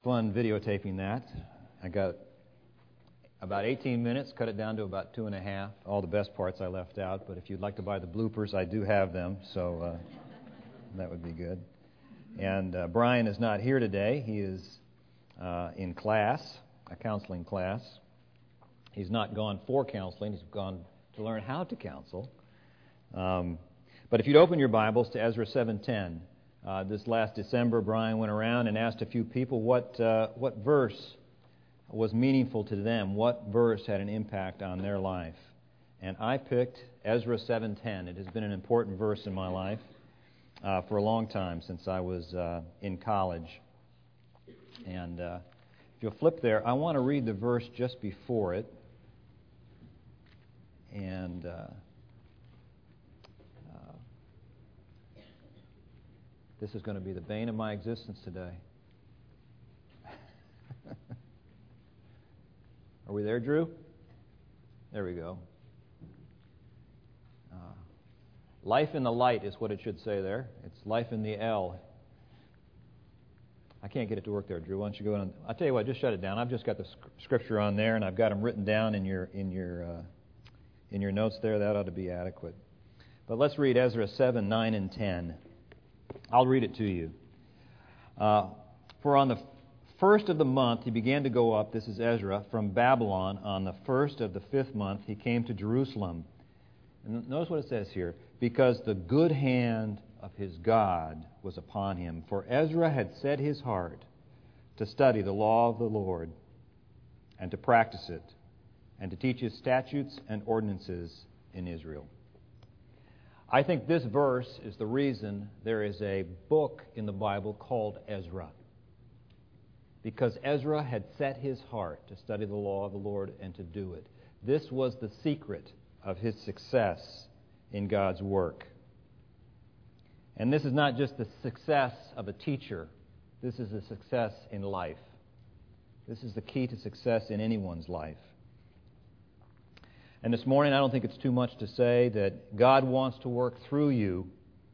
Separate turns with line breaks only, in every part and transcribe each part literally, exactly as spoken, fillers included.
fun videotaping that. I got about eighteen minutes, cut it down to about two and a half. All the best parts I left out, but if you'd like to buy the bloopers, I do have them, so uh, that would be good. And uh, Brian is not here today. He is uh, in class, a counseling class. He's not gone for counseling. He's gone to learn how to counsel. Um, but if you'd open your Bibles to Ezra seven ten, uh, this last December, Brian went around and asked a few people what uh, what verse was meaningful to them, what verse had an impact on their life. And I picked Ezra seven ten. It has been an important verse in my life uh, for a long time, since I was uh, in college. And uh, if you'll flip there, I want to read the verse just before it. And uh, uh, this is going to be the bane of my existence today. Are we there, Drew? There we go. Uh, life in the light is what it should say there. It's life in the L. I can't get it to work there, Drew. Why don't you go on? I'll tell you what, just shut it down. I've just got the scripture on there, and I've got them written down in your in your uh, in your notes there. That ought to be adequate. But let's read Ezra seven, nine, and ten. I'll read it to you. Uh, For on the first of the month he began to go up, this is Ezra, from Babylon. On the first of the fifth month he came to Jerusalem. And notice what it says here. Because the good hand of his God was upon him. For Ezra had set his heart to study the law of the Lord and to practice it and to teach his statutes and ordinances in Israel. I think this verse is the reason there is a book in the Bible called Ezra. Because Ezra had set his heart to study the law of the Lord and to do it. This was the secret of his success in God's work. And this is not just the success of a teacher. This is a success in life. This is the key to success in anyone's life. And this morning, I don't think it's too much to say that God wants to work through you,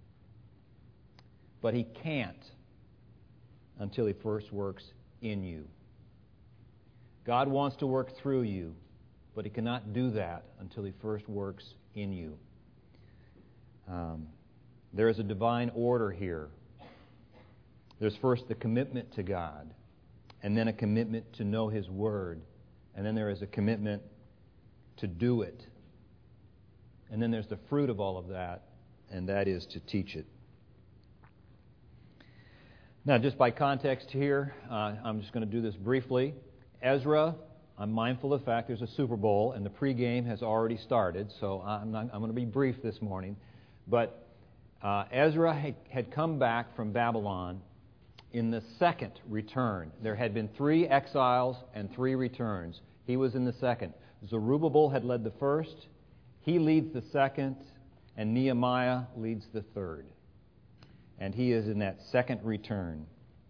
but He can't until He first works in you. God wants to work through you, but He cannot do that until He first works in you. Um, there is a divine order here. There's first the commitment to God, and then a commitment to know His Word, and then there is a commitment to do it. And then there's the fruit of all of that, and that is to teach it. Now, just by context here, uh, I'm just going to do this briefly. Ezra, I'm mindful of the fact there's a Super Bowl, and the pregame has already started, so I'm, not, I'm going to be brief this morning. But uh, Ezra had, had come back from Babylon in the second return. There had been three exiles and three returns. He was in the second. Zerubbabel had led the first, he leads the second, and Nehemiah leads the third. And he is in that second return.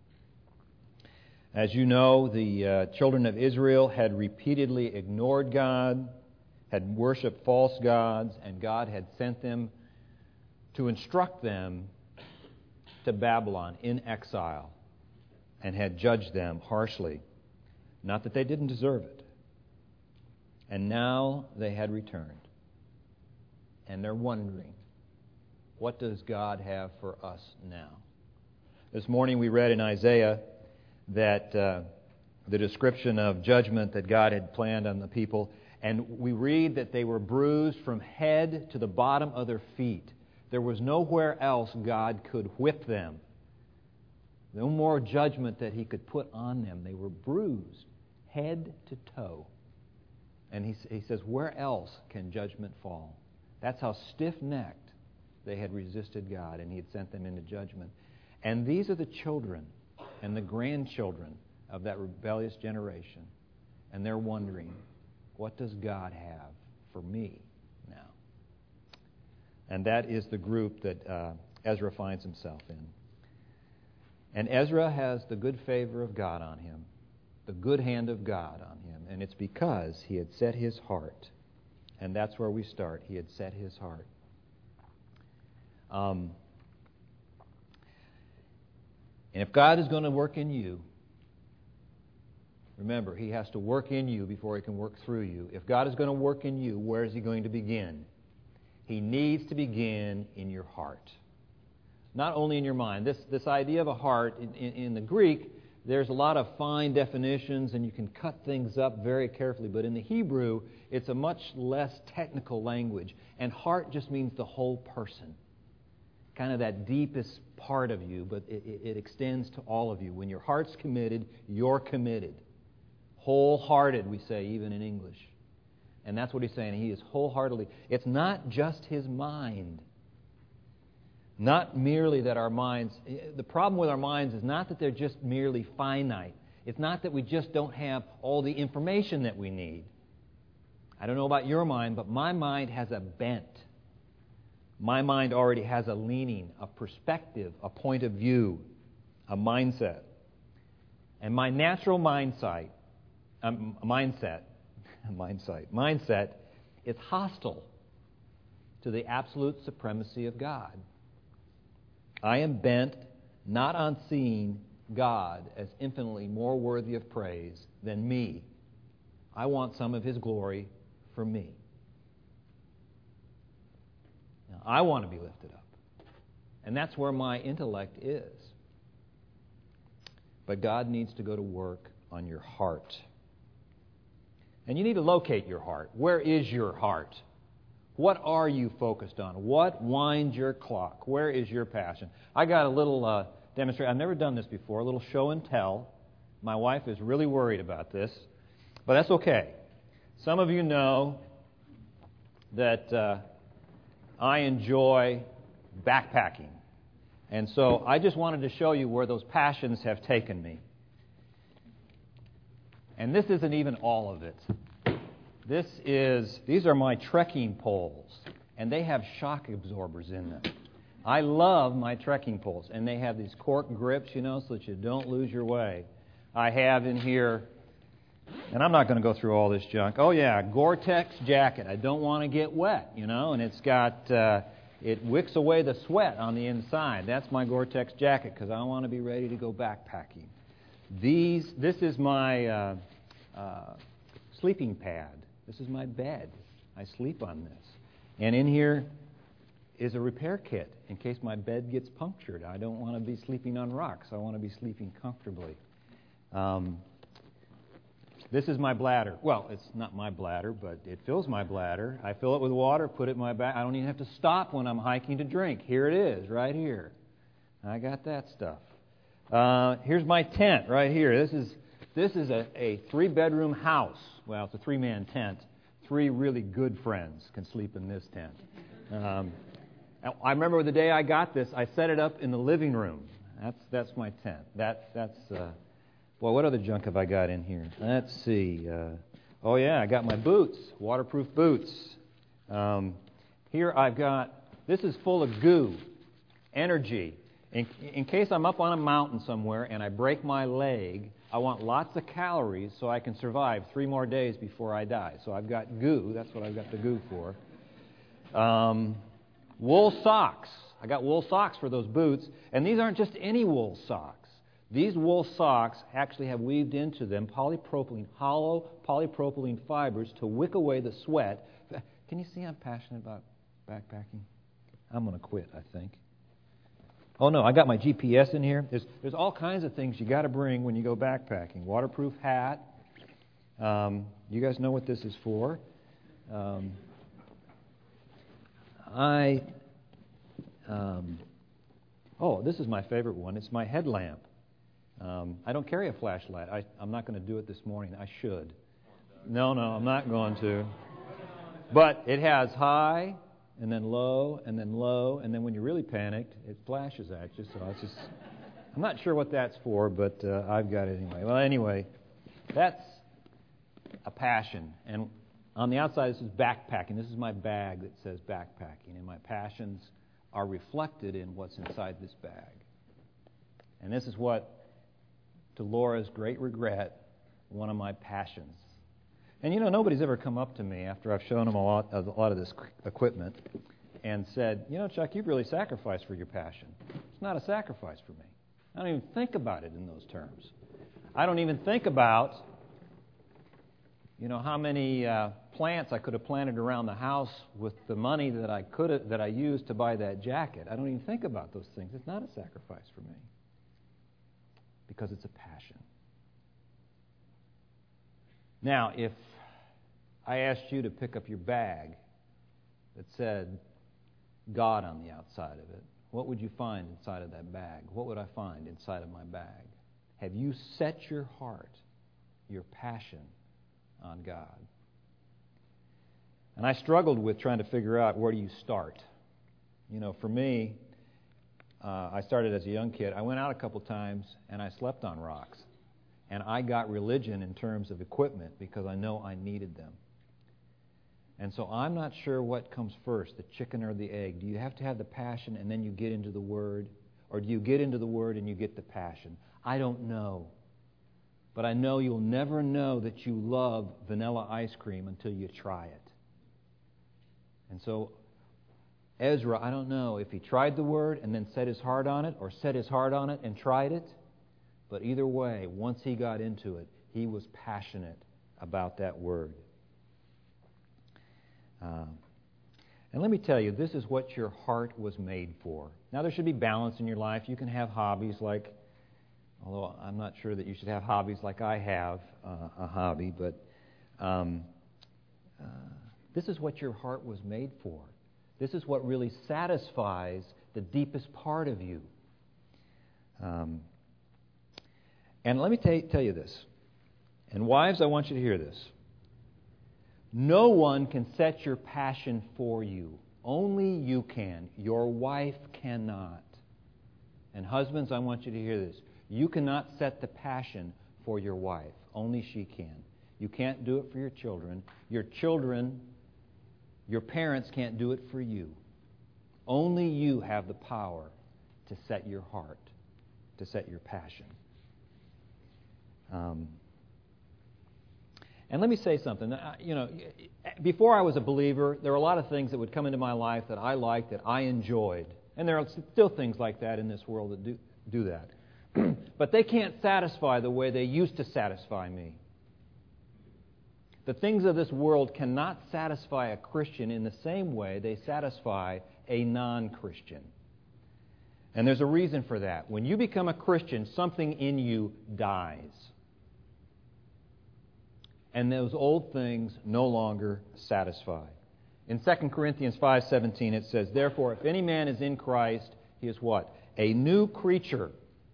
As you know, the uh, children of Israel had repeatedly ignored God, had worshipped false gods, and God had sent them to instruct them to Babylon in exile and had judged them harshly. Not that they didn't deserve it. And now they had returned. And they're wondering, what does God have for us now? This morning we read in Isaiah that uh, the description of judgment that God had planned on the people. And we read that they were bruised from head to the bottom of their feet. There was nowhere else God could whip them. No more judgment that He could put on them. They were bruised head to toe. And he, he says, where else can judgment fall? That's how stiff-necked they had resisted God, and He had sent them into judgment. And these are the children and the grandchildren of that rebellious generation. And they're wondering, what does God have for me now? And that is the group that uh, Ezra finds himself in. And Ezra has the good favor of God on him, the good hand of God on him. And it's because he had set his heart. And that's where we start. He had set his heart. Um, and if God is going to work in you, Remember, He has to work in you before He can work through you. If God is going to work in you, where is He going to begin? He needs to begin in your heart. Not only in your mind. This, this idea of a heart, in, in, in the Greek, there's a lot of fine definitions, and you can cut things up very carefully. But in the Hebrew, it's a much less technical language. And heart just means the whole person. Kind of that deepest part of you, but it, it, it extends to all of you. When your heart's committed, you're committed. Wholehearted, we say, even in English. And that's what he's saying. He is wholeheartedly. It's not just his mind. Not merely that our minds... The problem with our minds is not that they're just merely finite. It's not that we just don't have all the information that we need. I don't know about your mind, but my mind has a bent. My mind already has a leaning, a perspective, a point of view, a mindset. And my natural mindset, um, mindset, mindset, mindset is hostile to the absolute supremacy of God. I am bent not on seeing God as infinitely more worthy of praise than me. I want some of His glory for me. Now, I want to be lifted up. And that's where my intellect is. But God needs to go to work on your heart. And you need to locate your heart. Where is your heart? What are you focused on? What winds your clock? Where is your passion? I got a little uh, demonstration. I've never done this before, a little show and tell. My wife is really worried about this, but that's okay. Some of you know that uh, I enjoy backpacking. And so I just wanted to show you where those passions have taken me. And this isn't even all of it. This is, these are my trekking poles, and they have shock absorbers in them. I love my trekking poles, and they have these cork grips, you know, so that you don't lose your way. I have in here, and I'm not going to go through all this junk. Oh yeah, Gore-Tex jacket. I don't want to get wet, you know, and it's got, uh, it wicks away the sweat on the inside. That's my Gore-Tex jacket because I want to be ready to go backpacking. These, this is my uh, uh, sleeping pad. This is my bed. I sleep on this. And in here is a repair kit in case my bed gets punctured. I don't want to be sleeping on rocks. I want to be sleeping comfortably. Um, this is my bladder. Well, it's not my bladder, but it fills my bladder. I fill it with water, put it in my back. I don't even have to stop when I'm hiking to drink. Here it is, right here. I got that stuff. Uh, here's my tent right here. This is this is a, a three-bedroom house. Well, it's a three-man tent. Three really good friends can sleep in this tent. Um, I remember the day I got this, I set it up in the living room. That's that's my tent. That that's. Uh, well, what other junk have I got in here? Let's see. Uh, oh yeah, I got my boots, waterproof boots. Um, here I've got. This is full of goo, energy. In, in case I'm up on a mountain somewhere and I break my leg, I want lots of calories so I can survive three more days before I die. So I've got goo. That's what I've got the goo for. Um, wool socks. I got wool socks for those boots. And these aren't just any wool socks. These wool socks actually have weaved into them polypropylene, hollow polypropylene fibers to wick away the sweat. Can you see I'm passionate about backpacking? I'm going to quit, I think. Oh, no, I got my G P S in here. There's there's all kinds of things you got to bring when you go backpacking. Waterproof hat. Um, you guys know what this is for. Um, I, um, oh, this is my favorite one. It's my headlamp. Um, I don't carry a flashlight. I, I'm not going to do it this morning. I should. No, no, I'm not going to. But it has high, and then low, and then low, and then when you're really panicked, it flashes at you. So it's just, I'm not sure what that's for, but uh, I've got it anyway. Well, anyway, that's a passion. And on the outside, this is backpacking. This is my bag that says backpacking, and my passions are reflected in what's inside this bag. And this is what, to Laura's great regret, one of my passions. And you know, nobody's ever come up to me after I've shown them a lot, a lot of this equipment and said, you know, Chuck, you've really sacrificed for your passion. It's not a sacrifice for me. I don't even think about it in those terms. I don't even think about you know, how many uh, plants I could have planted around the house with the money that I could have, that I used to buy that jacket. I don't even think about those things. It's not a sacrifice for me because it's a passion. Now, if I asked you to pick up your bag that said God on the outside of it, what would you find inside of that bag? What would I find inside of my bag? Have you set your heart, your passion, on God? And I struggled with trying to figure out, where do you start? You know, for me, uh, I started as a young kid. I went out a couple times and I slept on rocks. And I got religion in terms of equipment because I know I needed them. And so I'm not sure what comes first, the chicken or the egg. Do you have to have the passion and then you get into the Word? Or do you get into the Word and you get the passion? I don't know. But I know you'll never know that you love vanilla ice cream until you try it. And so Ezra, I don't know if he tried the Word and then set his heart on it, or set his heart on it and tried it. But either way, once he got into it, he was passionate about that Word. Uh, and let me tell you, this is what your heart was made for. Now, there should be balance in your life. You can have hobbies like, although I'm not sure that you should have hobbies like I have uh, a hobby, but um, uh, this is what your heart was made for. This is what really satisfies the deepest part of you. Um, and let me t- tell you this. And wives, I want you to hear this. No one can set your passion for you. Only you can. Your wife cannot. And husbands, I want you to hear this. You cannot set the passion for your wife. Only she can. You can't do it for your children. Your children, your parents can't do it for you. Only you have the power to set your heart, to set your passion. Um, and let me say something. You know, before I was a believer, there were a lot of things that would come into my life that I liked, that I enjoyed. And there are still things like that in this world that do, do that. But they can't satisfy the way they used to satisfy me. The things of this world cannot satisfy a Christian in the same way they satisfy a non-Christian. And there's a reason for that. When you become a Christian, something in you dies. And those old things no longer satisfy. In Second Corinthians five seventeen it says, "Therefore, if any man is in Christ, he is" what? "A new creature.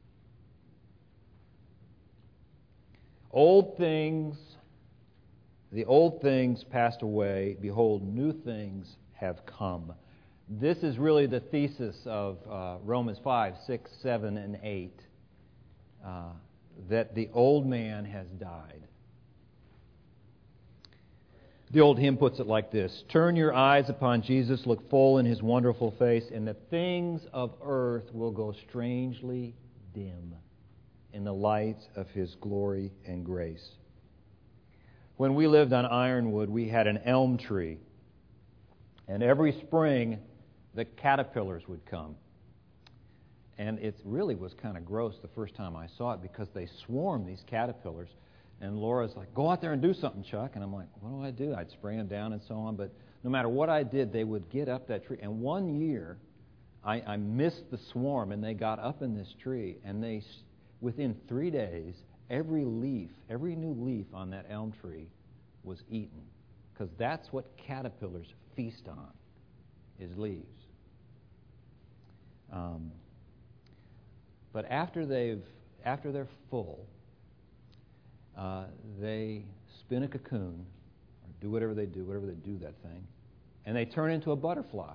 Old things, the old things passed away. Behold, new things have come." This is really the thesis of uh, Romans five, six, seven, and eight. Uh, that the old man has died. The old hymn puts it like this: "Turn your eyes upon Jesus, look full in His wonderful face, and the things of earth will go strangely dim in the light of His glory and grace." When we lived on Ironwood, we had an elm tree, and every spring the caterpillars would come. And it really was kind of gross the first time I saw it, because they swarmed, these caterpillars. And Laura's like, "Go out there and do something, Chuck." And I'm like, "What do I do?" I'd spray them down and so on. But no matter what I did, they would get up that tree. And one year, I, I missed the swarm, and they got up in this tree. And they, within three days, every leaf, every new leaf on that elm tree was eaten. Because that's what caterpillars feast on, is leaves. Um, but after they've, after they're full, Uh, they spin a cocoon, or do whatever they do, whatever they do that thing, and they turn into a butterfly.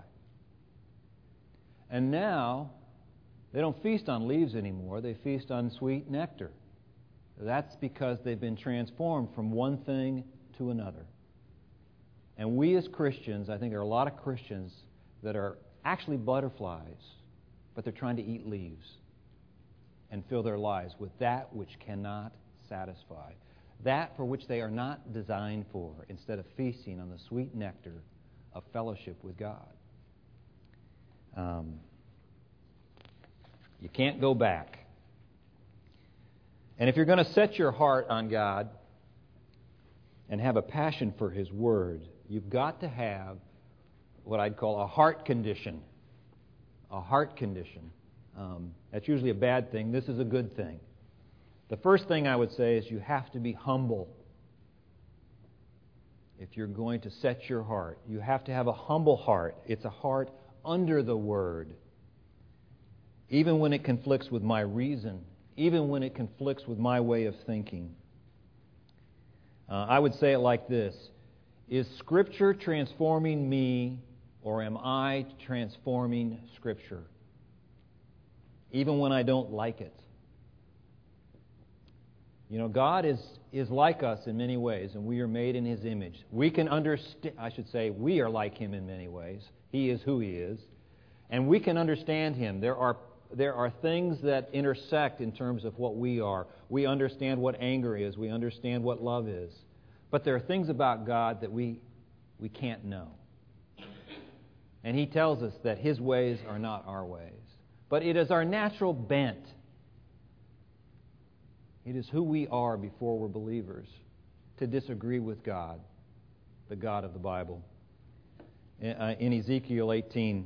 And now, they don't feast on leaves anymore, they feast on sweet nectar. That's because they've been transformed from one thing to another. And we as Christians, I think there are a lot of Christians that are actually butterflies, but they're trying to eat leaves and fill their lives with that which cannot satisfy, that for which they are not designed for, instead of feasting on the sweet nectar of fellowship with God. Um, you can't go back. And if you're going to set your heart on God, and have a passion for His Word, you've got to have what I'd call a heart condition. A heart condition. Um, that's usually a bad thing. This is a good thing. The first thing I would say is you have to be humble. If you're going to set your heart, you have to have a humble heart. It's a heart under the Word. Even when it conflicts with my reason, even when it conflicts with my way of thinking. Uh, I would say it like this. Is Scripture transforming me, or am I transforming Scripture? Even when I don't like it. You know, God is, is like us in many ways, and we are made in His image. We can understand, I should say, we are like Him in many ways. He is who He is. And we can understand Him. There are There are things that intersect in terms of what we are. We understand what anger is. We understand what love is. But there are things about God that we we can't know. And He tells us that His ways are not our ways. But it is our natural bent. It is who we are before we're believers to disagree with God, the God of the Bible. In Ezekiel eighteen,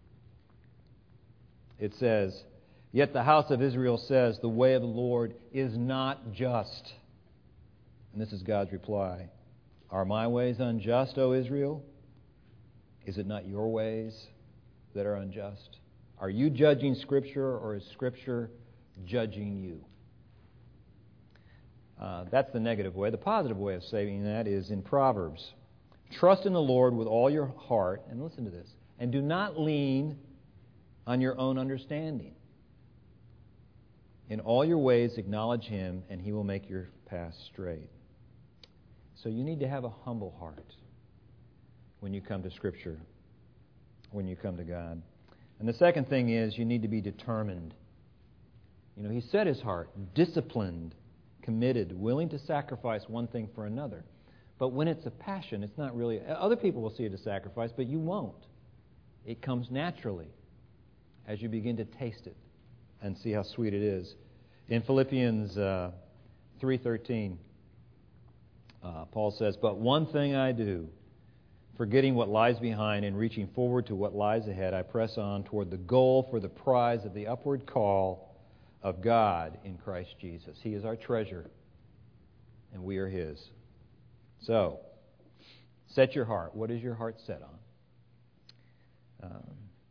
it says, "Yet the house of Israel says, the way of the Lord is not just." And this is God's reply. "Are my ways unjust, O Israel? Is it not your ways that are unjust? Are you judging Scripture, or is Scripture judging you?" Uh, that's the negative way. The positive way of saying that is in Proverbs. "Trust in the Lord with all your heart," and listen to this, "and do not lean on your own understanding. In all your ways acknowledge Him, and He will make your path straight." So you need to have a humble heart when you come to Scripture, when you come to God. And the second thing is you need to be determined. You know, He set His heart, disciplined, committed, willing to sacrifice one thing for another. But when it's a passion, it's not really... Other people will see it as sacrifice, but you won't. It comes naturally as you begin to taste it and see how sweet it is. In Philippians uh, three thirteen, uh, Paul says, "But one thing I do, forgetting what lies behind and reaching forward to what lies ahead, I press on toward the goal for the prize of the upward call of God in Christ Jesus." He is our treasure, and we are His. So, set your heart. What is your heart set on? Um,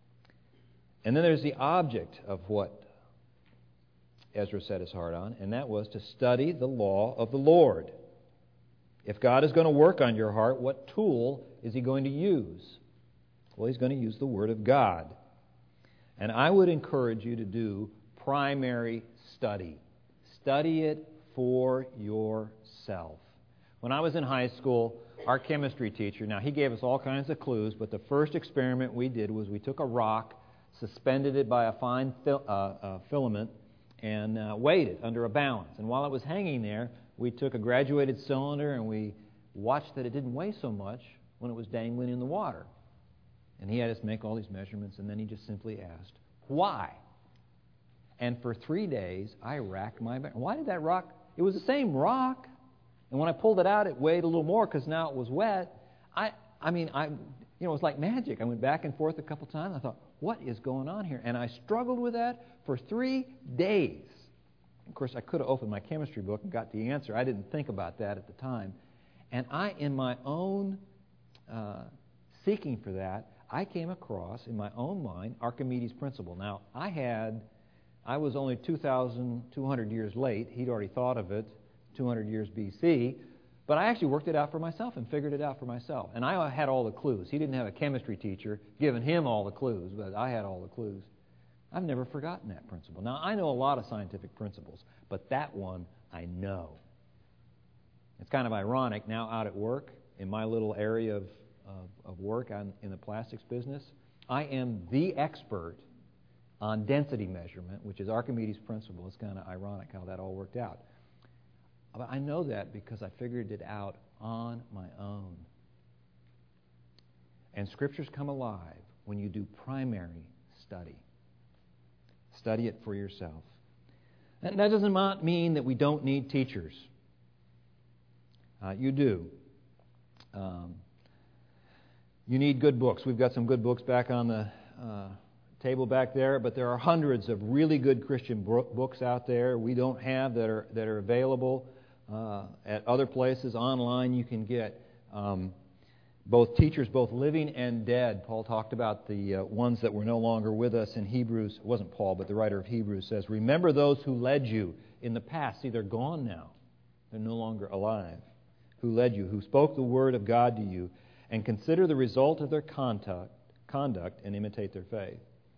and then there's the object of what Ezra set his heart on, and that was to study the law of the Lord. If God is going to work on your heart, what tool is He going to use? Well, He's going to use the Word of God. And I would encourage you to do primary study. Study it for yourself. When I was in high school, our chemistry teacher, now he gave us all kinds of clues, but the first experiment we did was we took a rock, suspended it by a fine fil- uh, uh, filament, and uh, weighed it under a balance. And while it was hanging there, we took a graduated cylinder and we watched that it didn't weigh so much when it was dangling in the water. And he had us make all these measurements, and then he just simply asked, "Why?" And for three days, I racked my brain. Why did that rock? It was the same rock. And when I pulled it out, it weighed a little more because now it was wet. I, I mean, I, you know, it was like magic. I went back and forth a couple times. I thought, what is going on here? And I struggled with that for three days. Of course, I could have opened my chemistry book and got the answer. I didn't think about that at the time. And I, in my own uh, seeking for that, I came across, in my own mind, Archimedes' principle. Now, I had, I was only two thousand two hundred years late. He'd already thought of it two hundred years B C, but I actually worked it out for myself and figured it out for myself. And I had all the clues. He didn't have a chemistry teacher giving him all the clues, but I had all the clues. I've never forgotten that principle. Now, I know a lot of scientific principles, but that one I know. It's kind of ironic now out at work, in my little area of, of, of work I'm in the plastics business, I am the expert on density measurement, which is Archimedes' principle. It's kind of ironic how that all worked out. But I know that because I figured it out on my own. And Scriptures come alive when you do primary study. Study it for yourself. And that does not mean that we don't need teachers. Uh, you do. Um, you need good books. We've got some good books back on the uh, table back there, but there are hundreds of really good Christian books out there we don't have that are that are available uh, at other places online. You can get um, both teachers, both living and dead. Paul talked about the uh, ones that were no longer with us in Hebrews. It wasn't Paul, but the writer of Hebrews says, "Remember those who led you in the past." See, they're gone now; they're no longer alive. Who led you, who spoke the word of God to you, and consider the result of their conduct, conduct, and imitate their faith.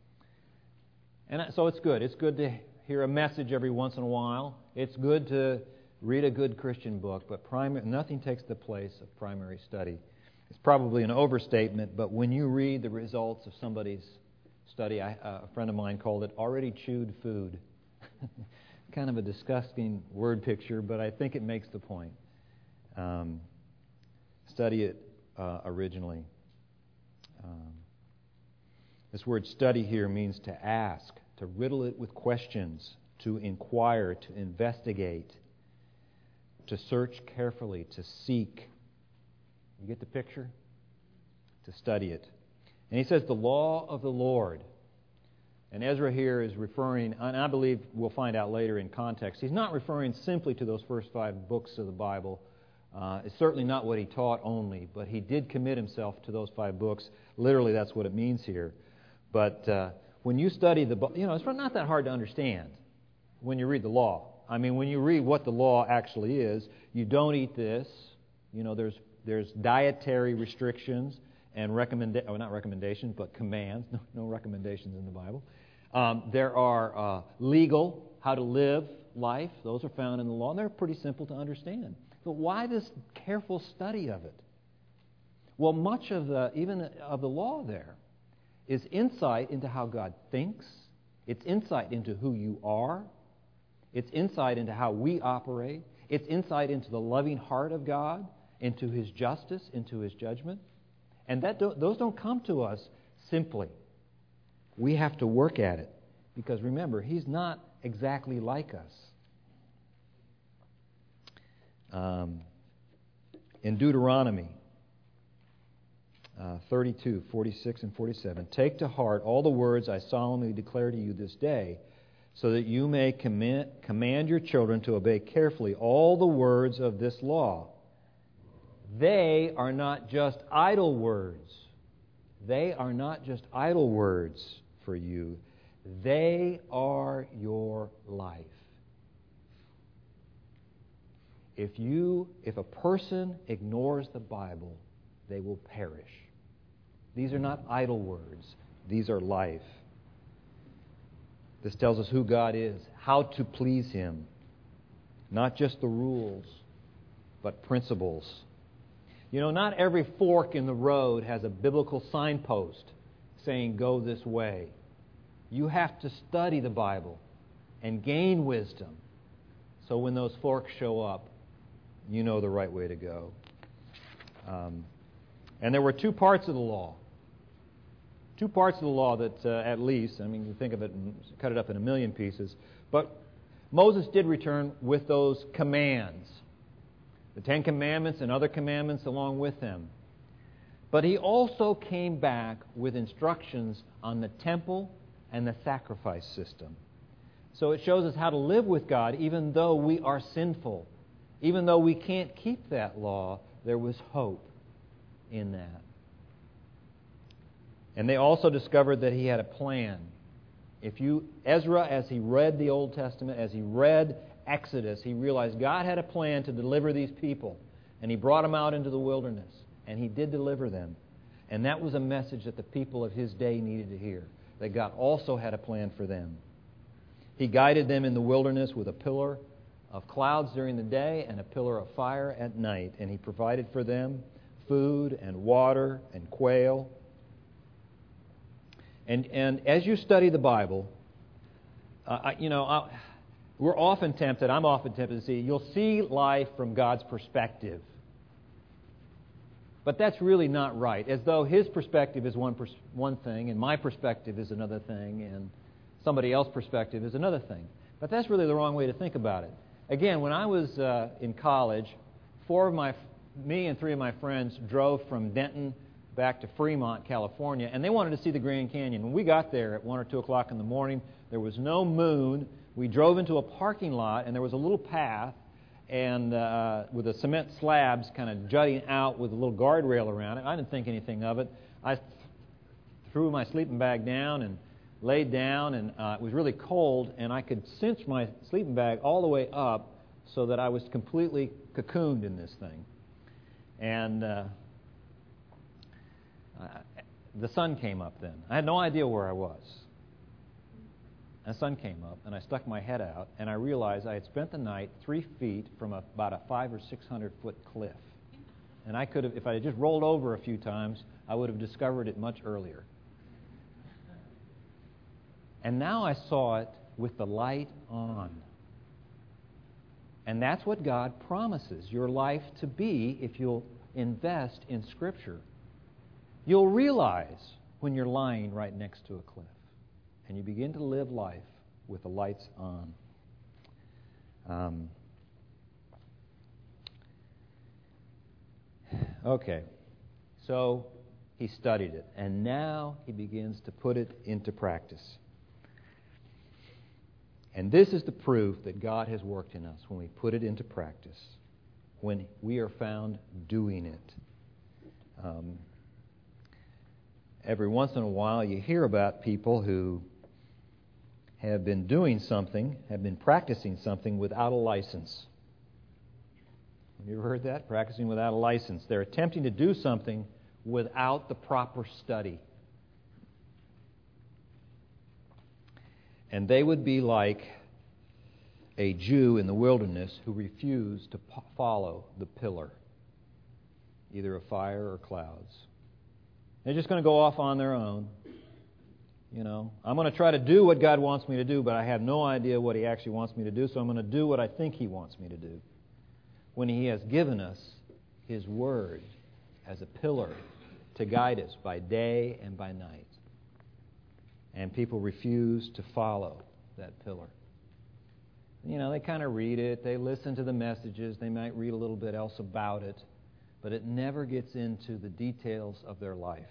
And so it's good. It's good to hear a message every once in a while. It's good to read a good Christian book, but primary, nothing takes the place of primary study. It's probably an overstatement, but when you read the results of somebody's study, I, uh, a friend of mine called it already chewed food. Kind of a disgusting word picture, but I think it makes the point. Um, study it uh, originally. Um, this word study here means to ask, to riddle it with questions, to inquire, to investigate, to search carefully, to seek. You get the picture? To study it. And he says the law of the Lord. And Ezra here is referring, and I believe we'll find out later in context, he's not referring simply to those first five books of the Bible. Uh, it's certainly not what he taught only, but he did commit himself to those five books. Literally, that's what it means here. But uh, when you study the book, you know, it's not that hard to understand when you read the law. I mean, when you read what the law actually is, you don't eat this. You know, there's there's dietary restrictions and recommend, oh, not recommendations, but commands. No, no recommendations in the Bible. Um, there are uh, legal, how to live life. Those are found in the law, and they're pretty simple to understand. But why this careful study of it? Well, much of the, even of the law there, is insight into how God thinks. It's insight into who you are. It's insight into how we operate. It's insight into the loving heart of God, into His justice, into His judgment. And that don't, those don't come to us simply. We have to work at it. Because remember, He's not exactly like us. Um, in Deuteronomy uh, thirty-two, forty-six, and forty-seven, take to heart all the words I solemnly declare to you this day, so that you may command, command your children to obey carefully all the words of this law. They are not just idle words. They are not just idle words for you. They are your life. If you, if a person ignores the Bible, they will perish. These are not idle words. These are life. This tells us who God is, how to please Him. Not just the rules, but principles. You know, not every fork in the road has a biblical signpost saying, go this way. You have to study the Bible and gain wisdom. So when those forks show up, you know the right way to go. Um, and there were two parts of the law. Two parts of the law that, uh, at least, I mean, you think of it and cut it up in a million pieces. But Moses did return with those commands. The Ten Commandments and other commandments along with them. But he also came back with instructions on the temple and the sacrifice system. So it shows us how to live with God even though we are sinful. Even though we can't keep that law, there was hope in that. And they also discovered that he had a plan. If you, Ezra, as he read the Old Testament, as he read Exodus, he realized God had a plan to deliver these people. And He brought them out into the wilderness. And He did deliver them. And that was a message that the people of His day needed to hear. That God also had a plan for them. He guided them in the wilderness with a pillar of clouds during the day and a pillar of fire at night. And He provided for them food and water and quail. And and as you study the Bible, uh, I, you know, I, we're often tempted, I'm often tempted to see, you'll see life from God's perspective. But that's really not right. As though His perspective is one pers- one thing, and my perspective is another thing, and somebody else's perspective is another thing. But that's really the wrong way to think about it. Again, when I was uh, in college, four of my me and three of my friends drove from Denton back to Fremont, California, and they wanted to see the Grand Canyon. When we got there at one or two o'clock in the morning, there was no moon. We drove into a parking lot, and there was a little path, and uh, with the cement slabs kind of jutting out with a little guardrail around it. I didn't think anything of it. I th- threw my sleeping bag down and laid down, and uh, it was really cold, and I could cinch my sleeping bag all the way up so that I was completely cocooned in this thing. And uh, uh, the sun came up then. I had no idea where I was. And the sun came up, and I stuck my head out, and I realized I had spent the night three feet from a, about a five or six hundred foot cliff. And I could have, if I had just rolled over a few times, I would have discovered it much earlier. And now I saw it with the light on. And that's what God promises your life to be if you'll invest in Scripture. You'll realize when you're lying right next to a cliff, and you begin to live life with the lights on. Um, okay, so he studied it, and now he begins to put it into practice. And this is the proof that God has worked in us when we put it into practice, when we are found doing it. Um, every once in a while you hear about people who have been doing something, have been practicing something without a license. Have you ever heard that? Practicing without a license. They're attempting to do something without the proper study. And they would be like a Jew in the wilderness who refused to po- follow the pillar, either of fire or clouds. They're just going to go off on their own. You know, I'm going to try to do what God wants me to do, but I have no idea what He actually wants me to do, so I'm going to do what I think He wants me to do. When He has given us His Word as a pillar to guide us by day and by night. And people refuse to follow that pillar. You know, they kind of read it, they listen to the messages, they might read a little bit else about it, but it never gets into the details of their life.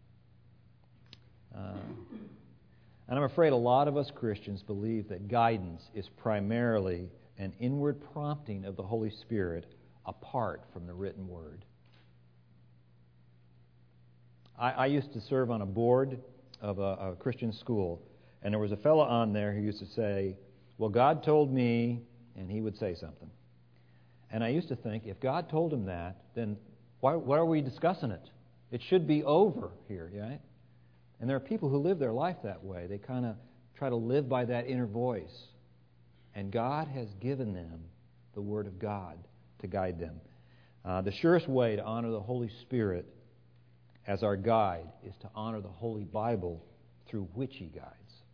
Uh, and I'm afraid a lot of us Christians believe that guidance is primarily an inward prompting of the Holy Spirit apart from the written Word. I, I used to serve on a board of a, a Christian school, and there was a fellow on there who used to say, well, God told me, and he would say something. And I used to think, if God told him that, then why, why are we discussing it? It should be over here, right? And there are people who live their life that way. They kind of try to live by that inner voice. And God has given them the Word of God to guide them. Uh, the surest way to honor the Holy Spirit as our guide is to honor the Holy Bible through which He guides.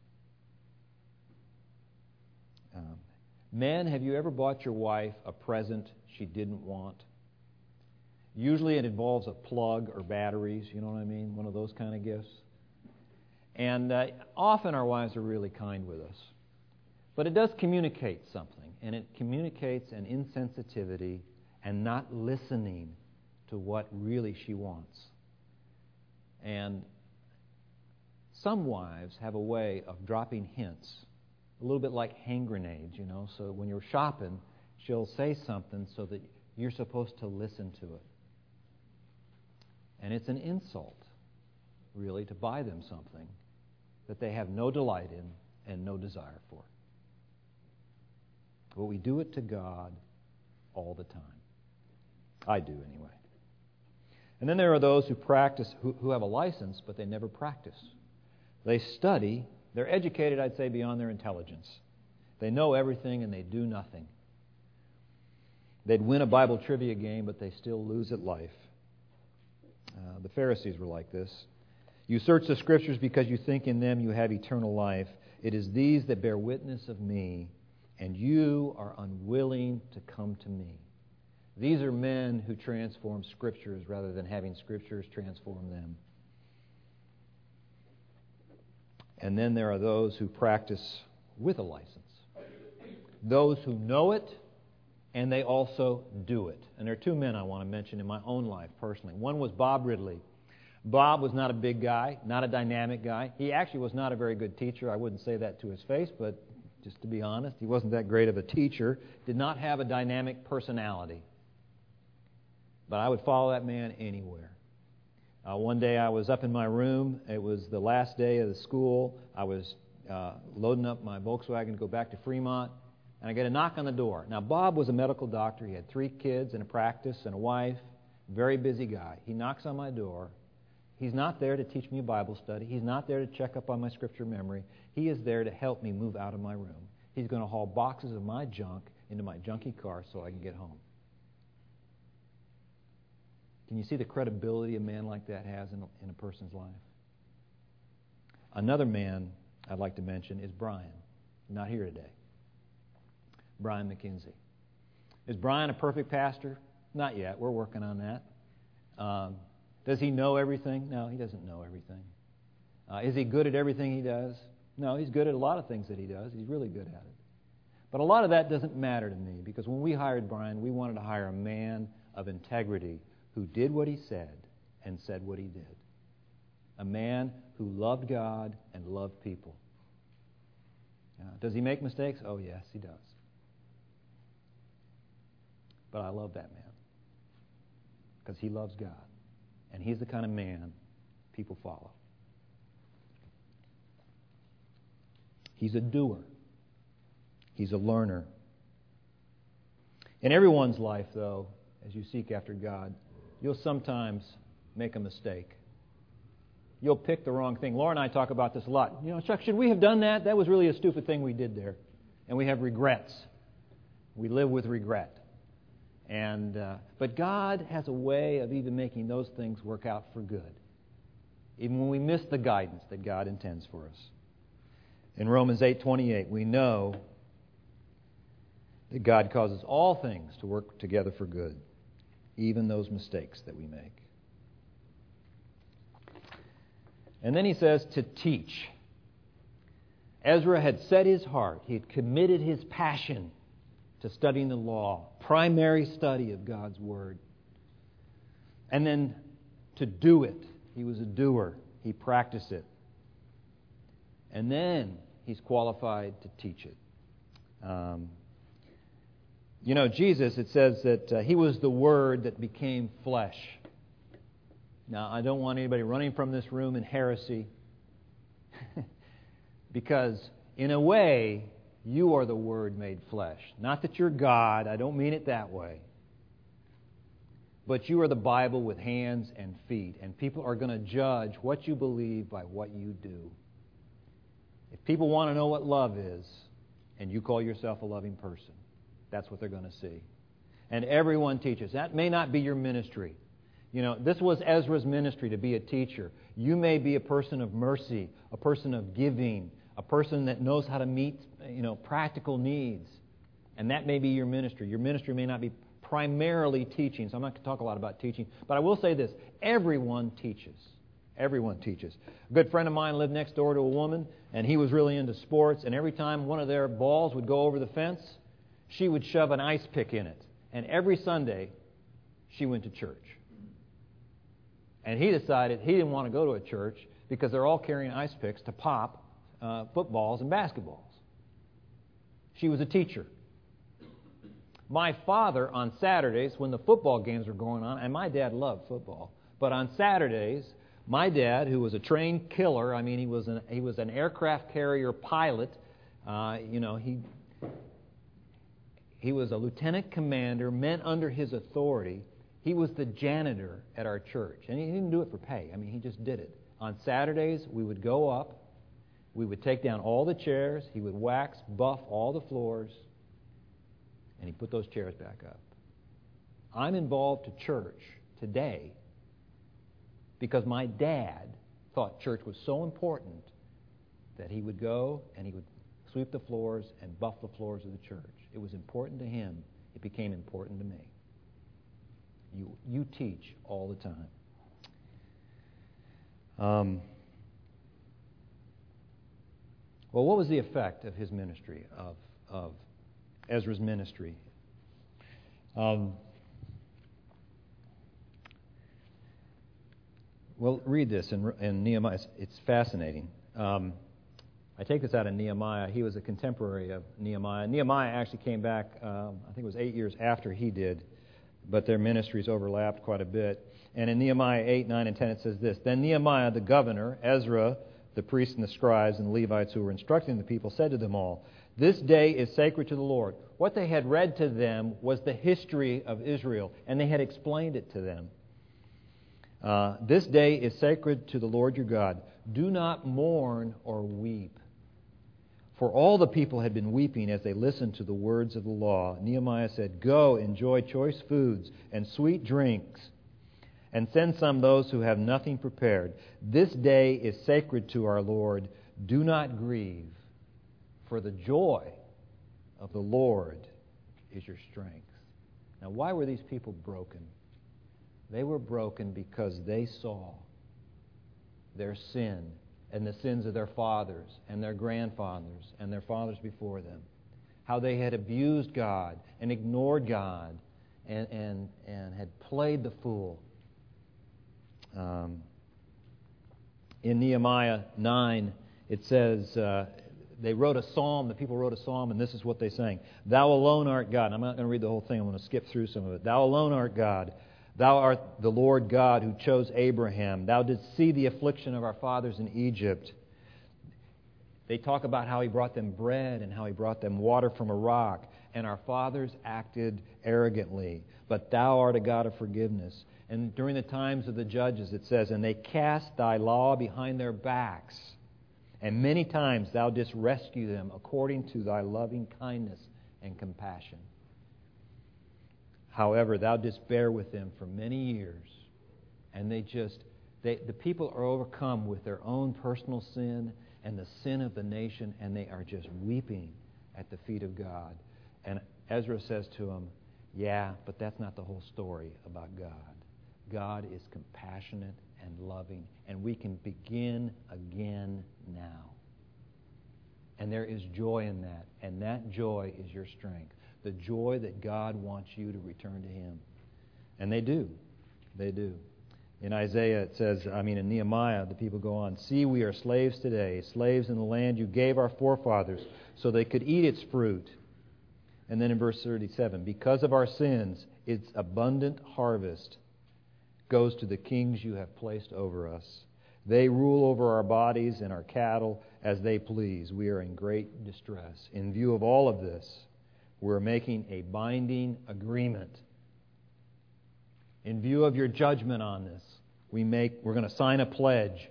Um, men, have you ever bought your wife a present she didn't want? Usually it involves a plug or batteries, you know what I mean? One of those kind of gifts. And uh, often our wives are really kind with us. But it does communicate something, and it communicates an insensitivity and not listening to what really she wants. And some wives have a way of dropping hints, a little bit like hand grenades, you know. So when you're shopping, she'll say something so that you're supposed to listen to it. And it's an insult, really, to buy them something that they have no delight in and no desire for. But we do it to God all the time. I do, anyway. And then there are those who practice, who, who have a license, but they never practice. They study. They're educated, I'd say, beyond their intelligence. They know everything and they do nothing. They'd win a Bible trivia game, but they still lose at life. Uh, the Pharisees were like this. You search the Scriptures because you think in them you have eternal life. It is these that bear witness of me, and you are unwilling to come to me. These are men who transform Scriptures rather than having Scriptures transform them. And then there are those who practice with a license. Those who know it and they also do it. And there are two men I want to mention in my own life personally. One was Bob Ridley. Bob was not a big guy, not a dynamic guy. He actually was not a very good teacher. I wouldn't say that to his face, but just to be honest, he wasn't that great of a teacher. Did not have a dynamic personality. But I would follow that man anywhere. Uh, one day I was up in my room. It was the last day of the school. I was uh, loading up my Volkswagen to go back to Fremont, and I get a knock on the door. Now, Bob was a medical doctor. He had three kids and a practice and a wife. Very busy guy. He knocks on my door. He's not there to teach me a Bible study. He's not there to check up on my scripture memory. He is there to help me move out of my room. He's going to haul boxes of my junk into my junky car so I can get home. Can you see the credibility a man like that has in a, in a person's life? Another man I'd like to mention is Brian. Not here today. Brian McKenzie. Is Brian a perfect pastor? Not yet. We're working on that. Um, does he know everything? No, he doesn't know everything. Uh, is he good at everything he does? No, he's good at a lot of things that he does. He's really good at it. But a lot of that doesn't matter to me, because when we hired Brian, we wanted to hire a man of integrity who did what he said and said what he did. A man who loved God and loved people. Uh, does he make mistakes? Oh, yes, he does. But I love that man because he loves God. And he's the kind of man people follow. He's a doer. He's a learner. In everyone's life, though, as you seek after God, you'll sometimes make a mistake. You'll pick the wrong thing. Laura and I talk about this a lot. You know, Chuck, should we have done that? That was really a stupid thing we did there. And we have regrets. We live with regret. And uh, but God has a way of even making those things work out for good, even when we miss the guidance that God intends for us. In Romans eight twenty-eight, we know that God causes all things to work together for good, even those mistakes that we make. And then he says to teach. Ezra had set his heart, he had committed his passion to studying the law, primary study of God's Word. And then to do it. He was a doer. He practiced it. And then he's qualified to teach it. Um, you know, Jesus, it says that uh, he was the Word that became flesh. Now, I don't want anybody running from this room in heresy, because in a way, you are the Word made flesh. Not that you're God. I don't mean it that way. But you are the Bible with hands and feet. And people are going to judge what you believe by what you do. If people want to know what love is, and you call yourself a loving person, that's what they're going to see. And everyone teaches. That may not be your ministry. You know, this was Ezra's ministry, to be a teacher. You may be a person of mercy, a person of giving, a person that knows how to meet, you know, practical needs. And that may be your ministry. Your ministry may not be primarily teaching, so I'm not going to talk a lot about teaching. But I will say this. Everyone teaches. Everyone teaches. A good friend of mine lived next door to a woman, and he was really into sports. And every time one of their balls would go over the fence, she would shove an ice pick in it. And every Sunday, she went to church. And he decided he didn't want to go to a church because they're all carrying ice picks to pop Uh, footballs and basketballs. She was a teacher. My father, on Saturdays, when the football games were going on, and my dad loved football, but on Saturdays, my dad, who was a trained killer, I mean, he was an, he was an aircraft carrier pilot, uh, you know, he, he was a lieutenant commander, men under his authority. He was the janitor at our church, and he didn't do it for pay. I mean, he just did it. On Saturdays, we would go up. We would take down all the chairs. He would wax, buff all the floors, and he put those chairs back up. I'm involved to church today because my dad thought church was so important that he would go and he would sweep the floors and buff the floors of the church. It was important to him. It became important to me. You, you teach all the time. Um... Well, what was the effect of his ministry, of, of Ezra's ministry? Um, well, read this in, in Nehemiah. It's, it's fascinating. Um, I take this out of Nehemiah. He was a contemporary of Nehemiah. Nehemiah actually came back, um, I think it was eight years after he did, but their ministries overlapped quite a bit. And in Nehemiah eight, nine, and ten it says this, Then Nehemiah the governor, Ezra, the priests and the scribes and the Levites who were instructing the people, said to them all, This day is sacred to the Lord. What they had read to them was the history of Israel, and they had explained it to them. Uh, this day is sacred to the Lord your God. Do not mourn or weep. For all the people had been weeping as they listened to the words of the law. Nehemiah said, Go, enjoy choice foods and sweet drinks, and send some those who have nothing prepared. This day is sacred to our Lord. Do not grieve, for the joy of the Lord is your strength. Now, why were these people broken? They were broken because they saw their sin and the sins of their fathers and their grandfathers and their fathers before them. How they had abused God and ignored God and, and, and had played the fool. Um, in Nehemiah nine, it says, uh, they wrote a psalm, the people wrote a psalm, and this is what they sang. Thou alone art God. And I'm not going to read the whole thing, I'm going to skip through some of it. Thou alone art God. Thou art the Lord God who chose Abraham. Thou didst see the affliction of our fathers in Egypt. They talk about how He brought them bread and how He brought them water from a rock. And our fathers acted arrogantly. But Thou art a God of forgiveness. And during the times of the judges, it says, And they cast Thy law behind their backs. And many times Thou didst rescue them according to Thy loving kindness and compassion. However, Thou didst bear with them for many years, and they just, they, the people are overcome with their own personal sin and the sin of the nation, and they are just weeping at the feet of God. And Ezra says to them, yeah, but that's not the whole story about God. God is compassionate and loving, and we can begin again now. And there is joy in that, and that joy is your strength. The joy that God wants you to return to Him. And they do. They do. In Isaiah it says, I mean in Nehemiah, the people go on, See, we are slaves today, slaves in the land you gave our forefathers, so they could eat its fruit. And then in verse thirty-seven, Because of our sins, its abundant harvest goes to the kings you have placed over us. They rule over our bodies and our cattle as they please. We are in great distress. In view of all of this, we're making a binding agreement. In view of your judgment on this, we make, we're going to sign a pledge.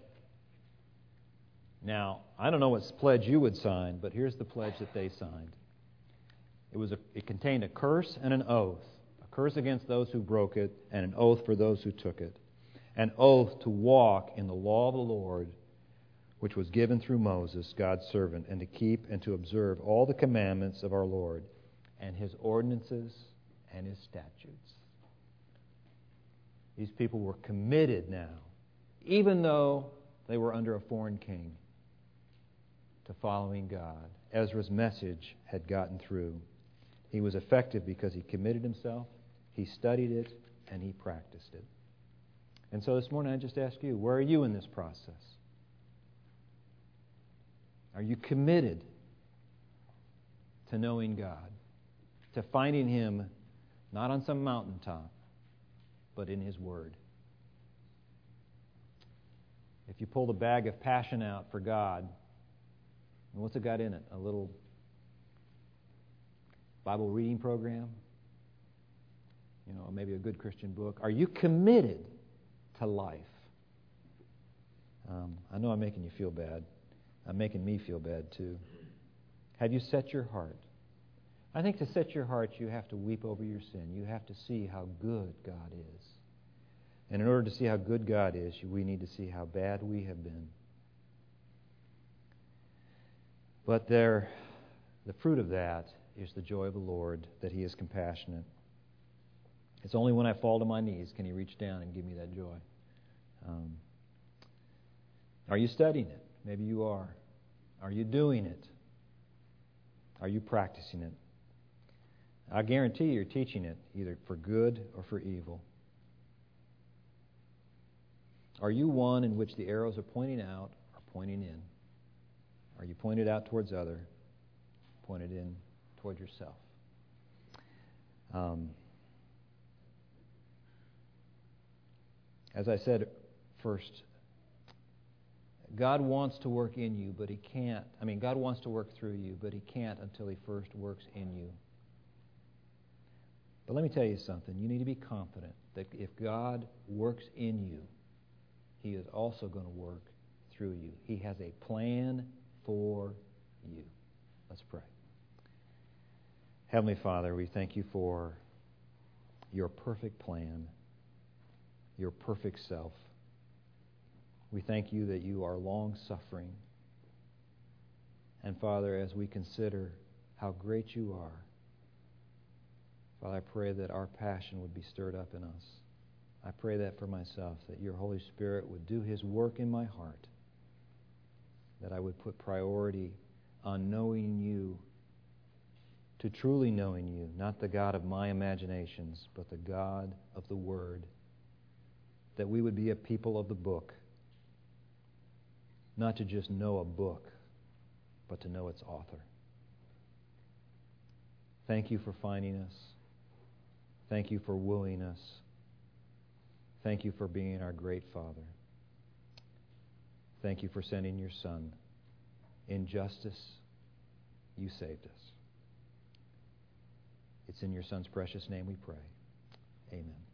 Now, I don't know what pledge you would sign, but here's the pledge that they signed. It was a, it contained a curse and an oath. A curse against those who broke it, and an oath for those who took it. An oath to walk in the law of the Lord, which was given through Moses, God's servant, and to keep and to observe all the commandments of our Lord, and His ordinances and His statutes. These people were committed now, even though they were under a foreign king, to following God. Ezra's message had gotten through. He was effective because he committed himself, he studied it, and he practiced it. And so this morning I just ask you, where are you in this process? Are you committed to knowing God? To finding Him not on some mountaintop, but in His Word. If you pull the bag of passion out for God, and what's it got in it? A little Bible reading program? You know, maybe a good Christian book. Are you committed to life? Um, I know I'm making you feel bad. I'm making me feel bad too. Have you set your heart? I think to set your heart, you have to weep over your sin. You have to see how good God is. And in order to see how good God is, we need to see how bad we have been. But there, the fruit of that is the joy of the Lord, that He is compassionate. It's only when I fall to my knees can He reach down and give me that joy. Um, are you studying it? Maybe you are. Are you doing it? Are you practicing it? I guarantee you're teaching it either for good or for evil. Are you one in which the arrows are pointing out or pointing in? Are you pointed out towards other, pointed in toward yourself? Um, as I said first, God wants to work in you, but He can't. I mean, God wants to work through you, but He can't until He first works in you. But let me tell you something. You need to be confident that if God works in you, He is also going to work through you. He has a plan for you. Let's pray. Heavenly Father, we thank you for your perfect plan, your perfect self. We thank you that you are long-suffering. And Father, as we consider how great you are, Father, I pray that our passion would be stirred up in us. I pray that for myself, that your Holy Spirit would do His work in my heart, that I would put priority on knowing you, to truly knowing you, not the God of my imaginations, but the God of the Word, that we would be a people of the book, not to just know a book, but to know its author. Thank you for finding us. Thank you for wooing us. Thank you for being our great Father. Thank you for sending your Son. In justice, you saved us. It's in your Son's precious name we pray. Amen.